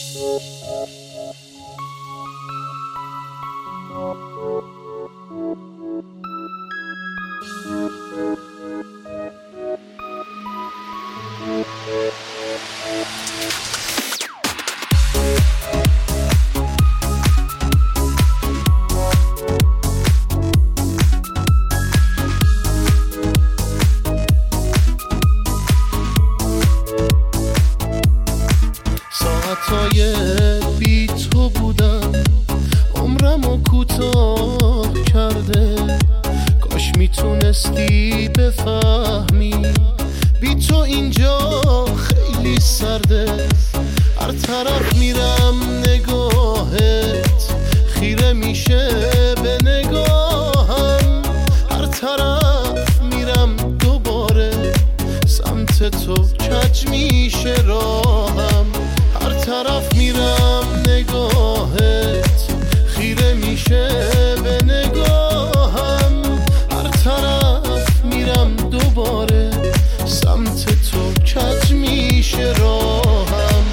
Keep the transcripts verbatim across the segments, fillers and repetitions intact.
ساعتای بی تو بودم، عمرمو کوتاه کرده. کاش میتونستی بفهمی بی تو اینجا خیلی سرده. هر طرف میرم نگاهت خیره میشه به نگاهم. هر طرف میرم دوباره سمت تو کج میشه راهم. هر طرف میرم نگاهت خیره میشه به نگاهم. هر طرف میرم دوباره سمت تو کج میشه راهم.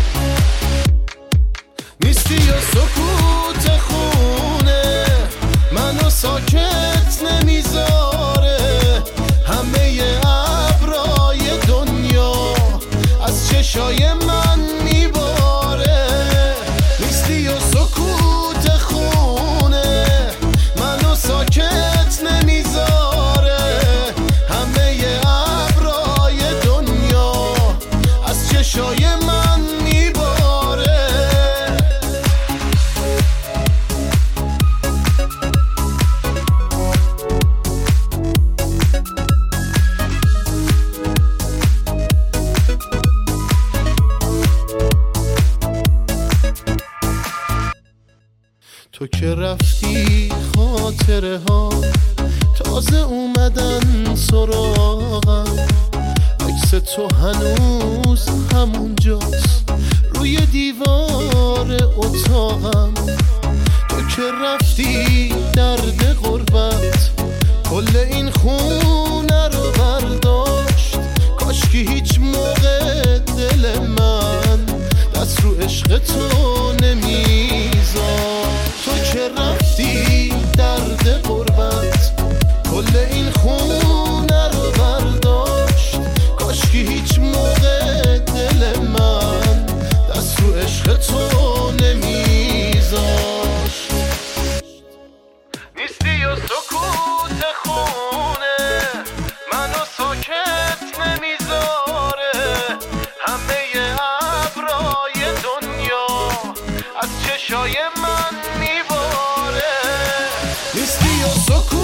نیستی یا سکوت خونه منو ساکت نمیذاره. همه ابرای دنیا از چشای من میباره. نیستی یا سکوت خونه منو ساکت نمیذاره. همه ابرای دنیا از چشای من میباره. تو که رفتی خاطره ها تازه اومدن سراغم. عکس تو هنوز همونجاست روی دیوار اتاقم. تو که رفتی درد غربت کل این خونه رو برداشت. کاشکی هیچ موقع دل من دست رو عشق تو نمیذاشت. تو که رفتی درد غربت کل این خونه رو برداشت. کاشکی هیچ موقع دل من دست رو عشق تو نمیذاشت. نیستی یا سکوت خونه منو ساکت نمیذاره. همه ابرای دنیا از چشای من میباره. نیستی یا سکوت